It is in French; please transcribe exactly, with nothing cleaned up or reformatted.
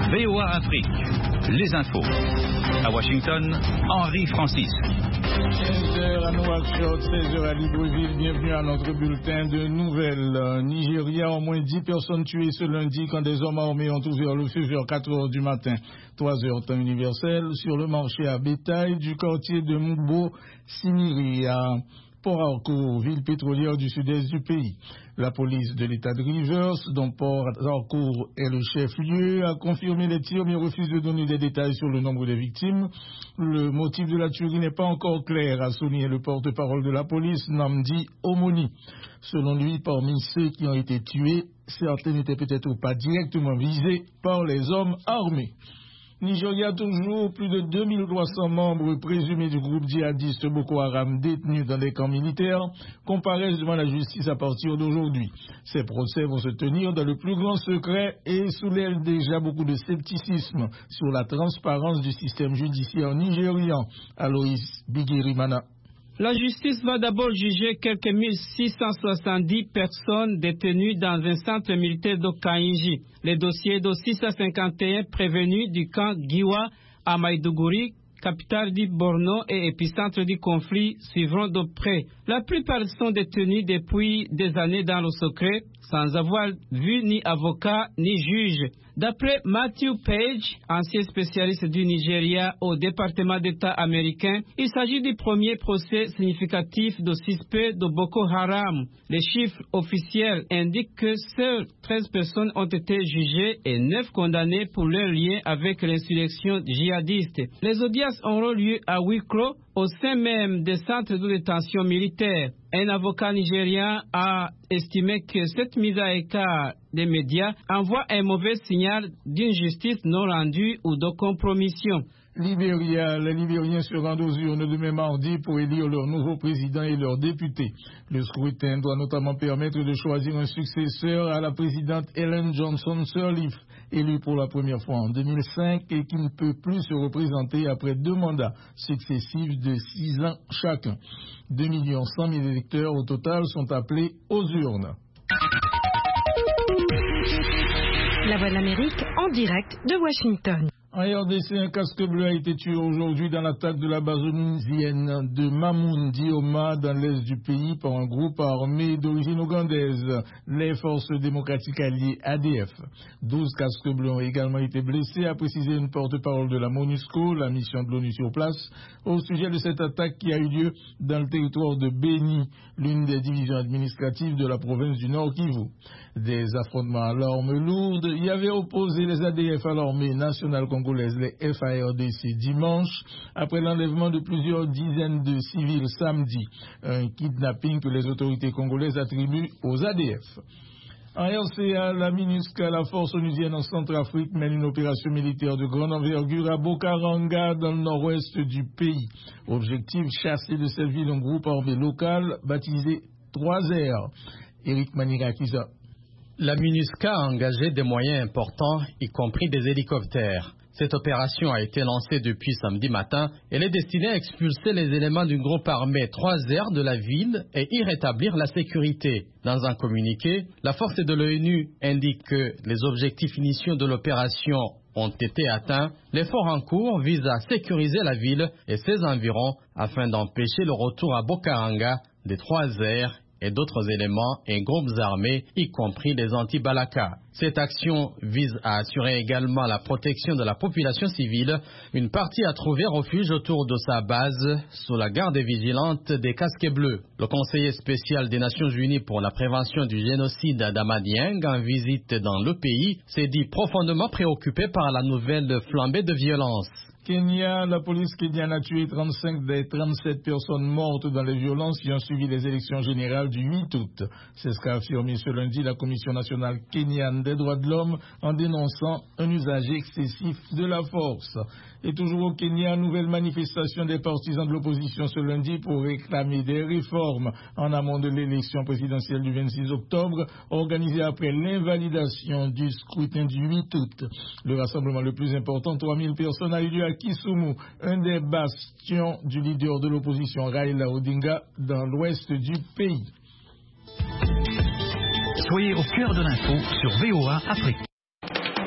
V O A Afrique, les infos. À Washington, Henri Francis. quinze heures à Nouakchott, seize heures à Libreville. Bienvenue à notre bulletin de nouvelles. Nigeria, au moins dix personnes tuées ce lundi quand des hommes armés ont ouvert le feu vers quatre heures du matin. trois heures temps universel sur le marché à bétail du quartier de Moubo, Siniri, à Port Harcourt, ville pétrolière du sud-est du pays. La police de l'État de Rivers, dont Port Harcourt est le chef-lieu, a confirmé les tirs mais refuse de donner des détails sur le nombre de victimes. Le motif de la tuerie n'est pas encore clair, a souligné le porte-parole de la police, Namdi Omoni. Selon lui, parmi ceux qui ont été tués, certains n'étaient peut-être pas directement visés par les hommes armés. Nigeria, toujours plus de deux mille trois cents membres présumés du groupe djihadiste Boko Haram détenus dans des camps militaires comparaissent devant la justice à partir d'aujourd'hui. Ces procès vont se tenir dans le plus grand secret et soulèvent déjà beaucoup de scepticisme sur la transparence du système judiciaire nigérian. Aloïs Bigirimana. La justice va d'abord juger quelques mille six cent soixante-dix personnes détenues dans un centre militaire d'Okainji. Les dossiers de six cent cinquante et un prévenus du camp Giwa à Maïdougouri, capitale du Borno et épicentre du conflit, suivront de près. La plupart sont détenus depuis des années dans le secret, sans avoir vu ni avocat ni juge. D'après Matthew Page, ancien spécialiste du Nigeria au département d'État américain, il s'agit du premier procès significatif de suspects de Boko Haram. Les chiffres officiels indiquent que seules treize personnes ont été jugées et neuf condamnées pour leur lien avec l'insurrection djihadiste. Les audiences auront lieu à huis clos au sein même des centres de détention militaire. Un avocat nigérien a estimé que cette mise à écart des médias envoie un mauvais signal d'une justice non rendue ou de compromission. Libéria, les Libériens se rendent aux urnes demain mardi pour élire leur nouveau président et leurs députés. Le scrutin doit notamment permettre de choisir un successeur à la présidente Ellen Johnson Sirleaf, élue pour la première fois en deux mille cinq et qui ne peut plus se représenter après deux mandats successifs de six ans chacun. deux millions cent mille électeurs au total sont appelés aux urnes. La Voix de l'Amérique en direct de Washington. En R D C, un casque bleu a été tué aujourd'hui dans l'attaque de la base onusienne de Mamoun Dioma dans l'est du pays par un groupe armé d'origine ougandaise, les forces démocratiques alliées A D F. douze casques bleus ont également été blessés, a précisé une porte-parole de la MONUSCO, la mission de l'ONU sur place, au sujet de cette attaque qui a eu lieu dans le territoire de Beni, l'une des divisions administratives de la province du Nord Kivu. Des affrontements à l'arme lourde y avaient opposé les A D F à l'armée nationale congolaise, les F A R D C, dimanche, après l'enlèvement de plusieurs dizaines de civils samedi, un kidnapping que les autorités congolaises attribuent aux A D F. En R C A, la MINUSCA, la force onusienne en Centrafrique, mène une opération militaire de grande envergure à Bokaranga, dans le nord-ouest du pays. Objectif, chasser de cette ville un groupe armé local baptisé trois R. Eric Manirakisa. La MINUSCA a engagé des moyens importants, y compris des hélicoptères. Cette opération a été lancée depuis samedi matin. Elle est destinée à expulser les éléments d'une groupe armée trois R de la ville et y rétablir la sécurité. Dans un communiqué, la force de l'ONU indique que les objectifs initiaux de l'opération ont été atteints. L'effort en cours vise à sécuriser la ville et ses environs afin d'empêcher le retour à Bokaranga des trois R et d'autres éléments et groupes armés, y compris les anti-Balaka. Cette action vise à assurer également la protection de la population civile. Une partie a trouvé refuge autour de sa base sous la garde vigilante des casques bleus. Le conseiller spécial des Nations Unies pour la prévention du génocide Adama Dieng, en visite dans le pays, s'est dit profondément préoccupé par la nouvelle flambée de violence. Kenya, la police kenyane a tué trente-cinq des trente-sept personnes mortes dans les violences qui ont suivi les élections générales du huit août. C'est ce qu'a affirmé ce lundi la Commission nationale kenyane des droits de l'homme en dénonçant un usage excessif de la force. Et toujours au Kenya, nouvelle manifestation des partisans de l'opposition ce lundi pour réclamer des réformes en amont de l'élection présidentielle du vingt-six octobre, organisée après l'invalidation du scrutin du huit août. Le rassemblement le plus important, trois mille personnes, a eu lieu à Kisumu, un des bastions du leader de l'opposition Raila Odinga dans l'ouest du pays. Soyez au cœur de l'info sur V O A Afrique.